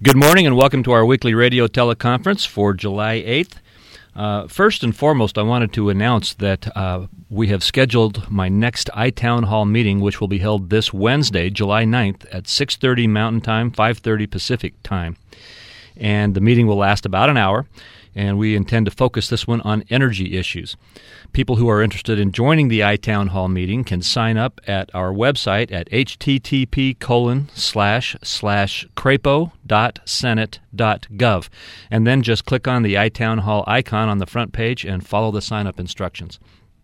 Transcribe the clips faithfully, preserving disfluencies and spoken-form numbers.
Good morning and welcome to our weekly radio teleconference for July eighth. Uh, first and foremost, I wanted to announce that uh, we have scheduled my next iTown Hall meeting, which will be held this Wednesday, July ninth, at six thirty Mountain Time, five thirty Pacific Time. And the meeting will last about an hour, and we intend to focus this one on energy issues. People who are interested in joining the iTown Hall meeting can sign up at our website at http colon slash slash crapo dot senate dot gov, and then just click on the iTown Hall icon on the front page and follow the sign-up instructions.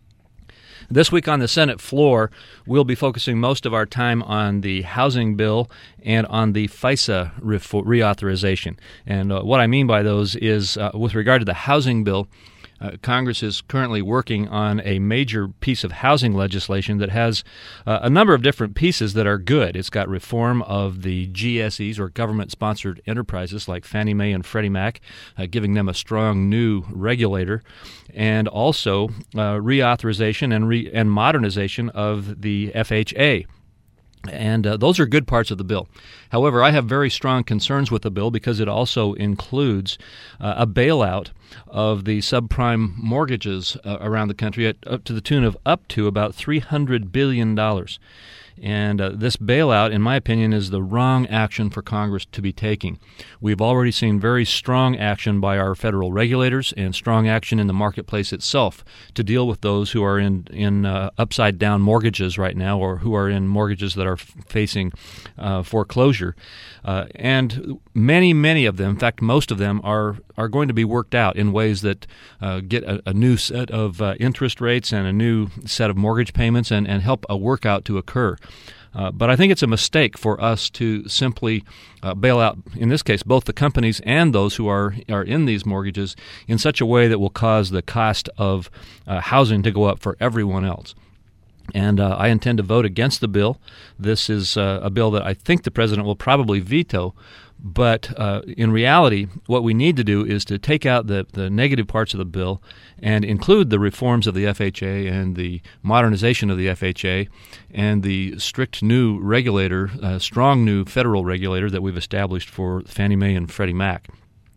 This week on the Senate floor, we'll be focusing most of our time on the housing bill and on the FISA reauthorization. And uh, what I mean by those is, uh, with regard to the housing bill, Uh, Congress is currently working on a major piece of housing legislation that has uh, a number of different pieces that are good. It's got reform of the G S Es, or government-sponsored enterprises like Fannie Mae and Freddie Mac, uh, giving them a strong new regulator, and also uh, reauthorization and, re- and modernization of the F H A. And uh, those are good parts of the bill. However, I have very strong concerns with the bill because it also includes uh, a bailout of the subprime mortgages uh, around the country at up to the tune of up to about three hundred billion dollars. And uh, this bailout, in my opinion, is the wrong action for Congress to be taking. We've already seen very strong action by our federal regulators and strong action in the marketplace itself to deal with those who are in, in uh, upside-down mortgages right now, or who are in mortgages that are f- facing uh, foreclosure. Uh, and many, many of them, in fact, most of them, are, are going to be worked out in ways that uh, get a, a new set of uh, interest rates and a new set of mortgage payments and, and help a workout to occur. Uh, but I think it's a mistake for us to simply uh, bail out, in this case, both the companies and those who are, are in these mortgages in such a way that will cause the cost of uh, housing to go up for everyone else. And uh, I intend to vote against the bill. This is uh, a bill that I think the president will probably veto. But uh, in reality, what we need to do is to take out the, the negative parts of the bill and include the reforms of the F H A and the modernization of the F H A and the strict new regulator, uh, strong new federal regulator that we've established for Fannie Mae and Freddie Mac.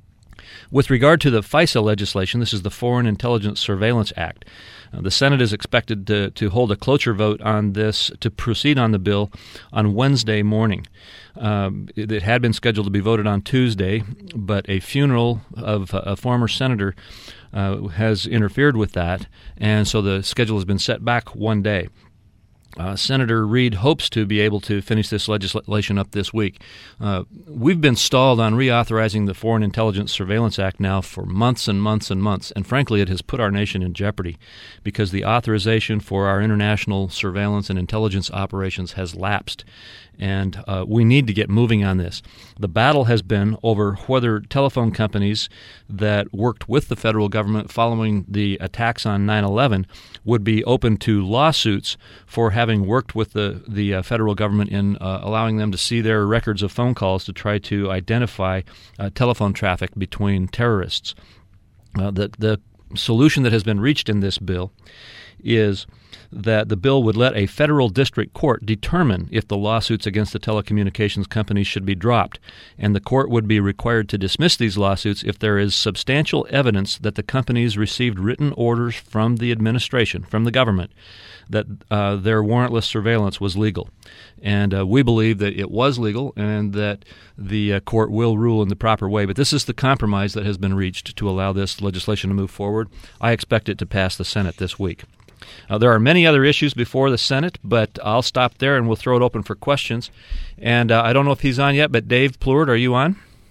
With regard to the FISA legislation, this is the Foreign Intelligence Surveillance Act. Uh, the Senate is expected to, to hold a cloture vote on this, to proceed on the bill on Wednesday morning. Um, it, it had been scheduled to be voted on Tuesday, but a funeral of a, a former senator uh, has interfered with that, and so the schedule has been set back one day. Uh, Senator Reid hopes to be able to finish this legislation up this week. Uh, we've been stalled on reauthorizing the Foreign Intelligence Surveillance Act now for months and months and months, and frankly, it has put our nation in jeopardy because the authorization for our international surveillance and intelligence operations has lapsed, and uh, we need to get moving on this. The battle has been over whether telephone companies that worked with the federal government following the attacks on nine eleven would be open to lawsuits for having worked with the, the uh, federal government in uh, allowing them to see their records of phone calls to try to identify uh, telephone traffic between terrorists. Uh, the, the solution that has been reached in this bill is that the bill would let a federal district court determine if the lawsuits against the telecommunications companies should be dropped, and the court would be required to dismiss these lawsuits if there is substantial evidence that the companies received written orders from the administration, from the government, that uh, their warrantless surveillance was legal. And uh, we believe that it was legal and that the uh, court will rule in the proper way. But this is the compromise that has been reached to allow this legislation to move forward. I expect it to pass the Senate this week. Uh, there are many other issues before the Senate, but I'll stop there and we'll throw it open for questions. And uh, I don't know if he's on yet, but Dave Pleward, are you on?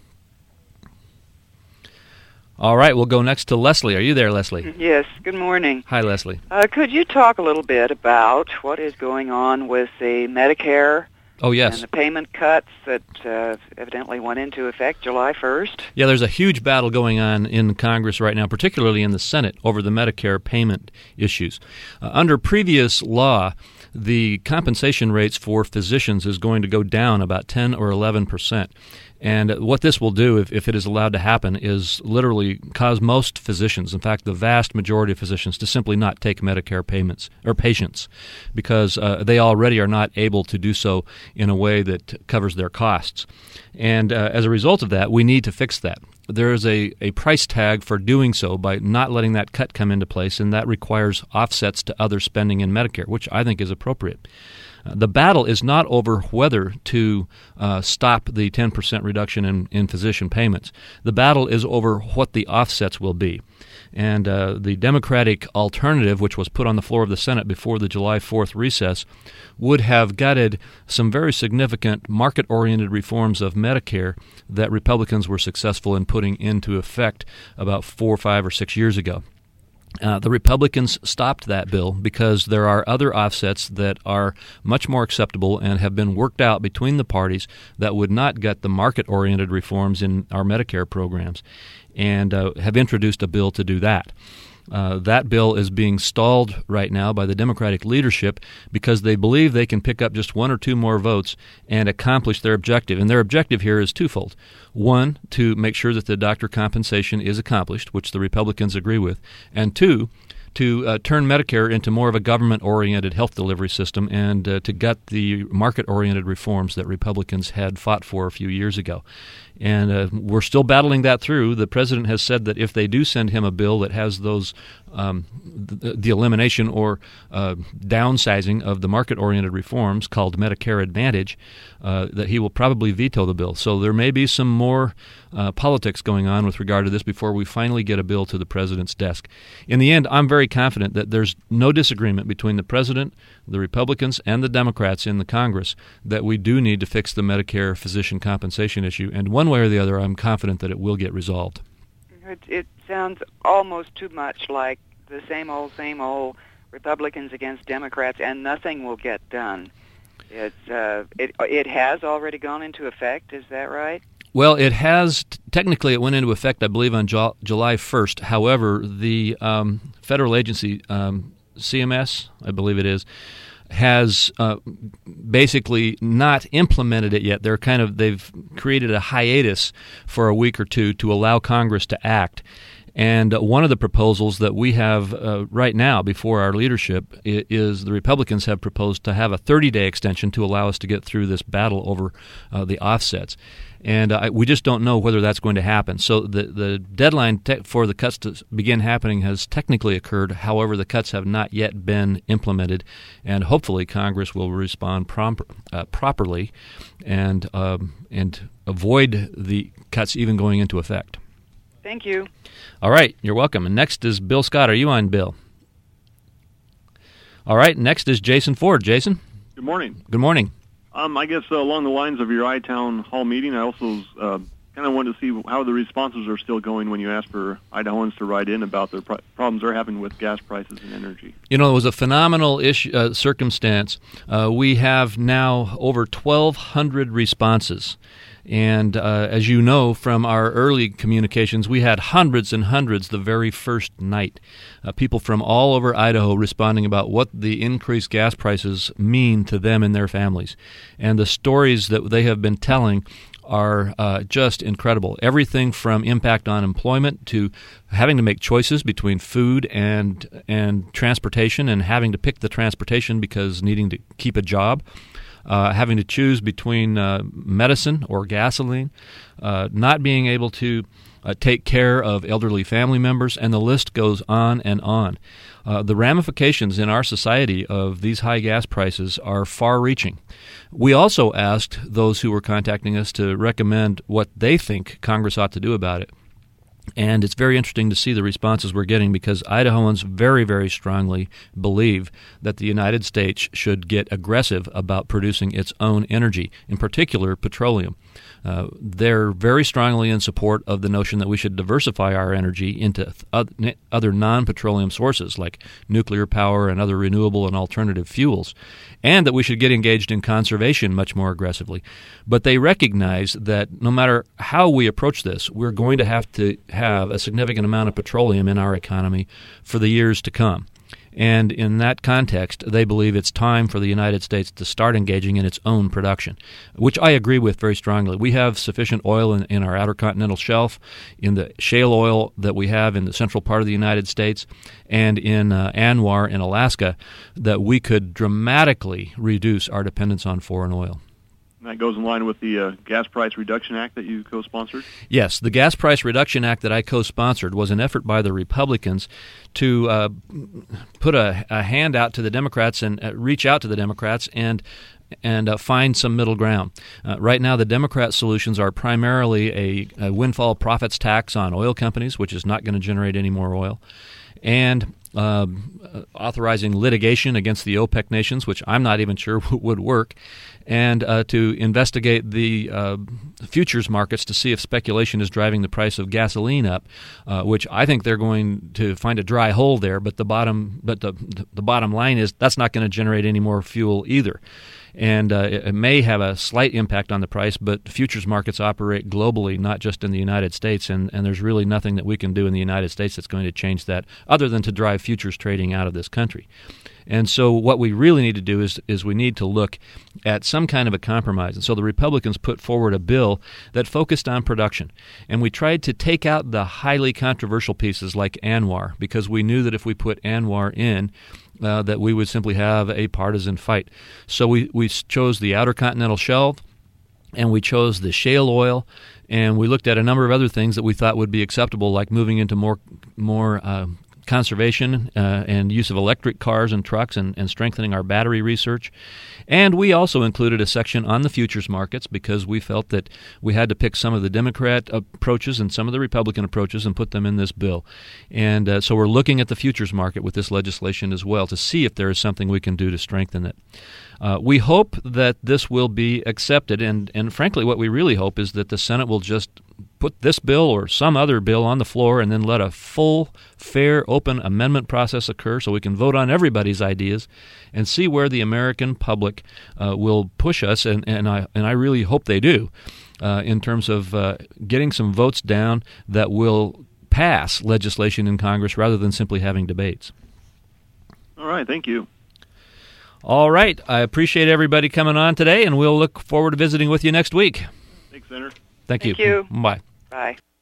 All right, we'll go next to Leslie. Are you there, Leslie? Yes, good morning. Hi, Leslie. Uh, could you talk a little bit about what is going on with the Medicare Oh, yes. and the payment cuts that uh, evidently went into effect July first? Yeah, there's a huge battle going on in Congress right now, particularly in the Senate, over the Medicare payment issues. Uh, under previous law, the compensation rates for physicians is going to go down about ten or eleven percent. And what this will do, if, if it is allowed to happen, is literally cause most physicians, in fact, the vast majority of physicians, to simply not take Medicare payments or patients because uh, they already are not able to do so in a way that covers their costs. And uh, as a result of that, we need to fix that. There is a, a price tag for doing so by not letting that cut come into place, and that requires offsets to other spending in Medicare, which I think is appropriate. The battle is not over whether to uh, stop the ten percent reduction in, in physician payments. The battle is over what the offsets will be. And uh, the Democratic alternative, which was put on the floor of the Senate before the July fourth recess, would have gutted some very significant market-oriented reforms of Medicare that Republicans were successful in putting into effect about four, five, or six years ago. Uh, the Republicans stopped that bill because there are other offsets that are much more acceptable and have been worked out between the parties that would not gut the market-oriented reforms in our Medicare programs, and uh, have introduced a bill to do that. Uh, that bill is being stalled right now by the Democratic leadership because they believe they can pick up just one or two more votes and accomplish their objective. And their objective here is twofold. One, to make sure that the doctor compensation is accomplished, which the Republicans agree with, and two, to uh, turn Medicare into more of a government-oriented health delivery system and uh, to gut the market-oriented reforms that Republicans had fought for a few years ago. And uh, we're still battling that through. The president has said that if they do send him a bill that has those um, the, the elimination or uh, downsizing of the market-oriented reforms called Medicare Advantage, uh, that he will probably veto the bill. So there may be some more uh, politics going on with regard to this before we finally get a bill to the president's desk. In the end, I'm very confident that there's no disagreement between the president, the Republicans, and the Democrats in the Congress that we do need to fix the Medicare physician compensation issue. And one way or the other, I'm confident that it will get resolved. It, it sounds almost too much like the same old, same old Republicans against Democrats, and nothing will get done. It's, uh, it, it has already gone into effect, is that right? Well, it has. Technically, it went into effect, I believe, on Ju- July first. However, the um, federal agency, um, C M S, I believe it is, has uh, basically not implemented it yet. They're kind of they've created a hiatus for a week or two to allow Congress to act. And uh, one of the proposals that we have uh, right now before our leadership is the Republicans have proposed to have a thirty-day extension to allow us to get through this battle over uh, the offsets. And uh, we just don't know whether that's going to happen. So the, the deadline te- for the cuts to begin happening has technically occurred. However, the cuts have not yet been implemented. And hopefully Congress will respond prom- uh, properly and um, and avoid the cuts even going into effect. Thank you. All right, you're welcome. And next is Bill Scott. Are you on, Bill? All right, next is Jason Ford. Jason? Good morning. Good morning. Um, I guess uh, along the lines of your I-Town Hall meeting, I also uh, kind of wanted to see how the responses are still going when you ask for Idahoans to write in about the pro- problems they're having with gas prices and energy. You know, it was a phenomenal issue, uh, circumstance. Uh, we have now over twelve hundred responses. And uh, as you know from our early communications, we had hundreds and hundreds the very first night. Uh, people from all over Idaho responding about what the increased gas prices mean to them and their families. And the stories that they have been telling are uh, just incredible. Everything from impact on employment to having to make choices between food and and transportation and having to pick the transportation because needing to keep a job. Uh, having to choose between uh, medicine or gasoline, uh, not being able to uh, take care of elderly family members, and the list goes on and on. Uh, the ramifications in our society of these high gas prices are far-reaching. We also asked those who were contacting us to recommend what they think Congress ought to do about it. And it's very interesting to see the responses we're getting because Idahoans very, very strongly believe that the United States should get aggressive about producing its own energy, in particular petroleum. Uh, they're very strongly in support of the notion that we should diversify our energy into th- other non-petroleum sources like nuclear power and other renewable and alternative fuels, and that we should get engaged in conservation much more aggressively. But they recognize that no matter how we approach this, we're going to have to have a significant amount of petroleum in our economy for the years to come. And in that context, they believe it's time for the United States to start engaging in its own production, which I agree with very strongly. We have sufficient oil in, in our outer continental shelf, in the shale oil that we have in the central part of the United States, and in uh, ANWR in Alaska, that we could dramatically reduce our dependence on foreign oil. That goes in line with the uh, Gas Price Reduction Act that you co-sponsored? Yes, the Gas Price Reduction Act that I co-sponsored was an effort by the Republicans to uh, put a, a hand out to the Democrats and uh, reach out to the Democrats and and uh, find some middle ground. Uh, right now, the Democrat solutions are primarily a, a windfall profits tax on oil companies, which is not going to generate any more oil, and Uh, authorizing litigation against the OPEC nations, which I'm not even sure would work, and uh, to investigate the uh, futures markets to see if speculation is driving the price of gasoline up, uh, which I think they're going to find a dry hole there. But the bottom, but the the bottom line is that's not going to generate any more fuel either. And uh, it may have a slight impact on the price, but futures markets operate globally, not just in the United States, and, and there's really nothing that we can do in the United States that's going to change that other than to drive futures trading out of this country. And so what we really need to do is is we need to look at some kind of a compromise. And so the Republicans put forward a bill that focused on production. And we tried to take out the highly controversial pieces like ANWR, because we knew that if we put ANWR in, uh, that we would simply have a partisan fight. So we, we chose the Outer Continental Shelf, and we chose the shale oil, and we looked at a number of other things that we thought would be acceptable, like moving into more more uh, conservation uh, and use of electric cars and trucks, and, and strengthening our battery research. And we also included a section on the futures markets because we felt that we had to pick some of the Democrat approaches and some of the Republican approaches and put them in this bill. And uh, so we're looking at the futures market with this legislation as well to see if there is something we can do to strengthen it. Uh, we hope that this will be accepted, and, and frankly what we really hope is that the Senate will just put this bill or some other bill on the floor and then let a full, fair, open amendment process occur so we can vote on everybody's ideas and see where the American public uh, will push us, and, and, I, and I really hope they do, uh, in terms of uh, getting some votes down that will pass legislation in Congress rather than simply having debates. All right, thank you. All right. I appreciate everybody coming on today, and we'll look forward to visiting with you next week. Thanks, Senator. Thank you. Thank you. Bye. Bye.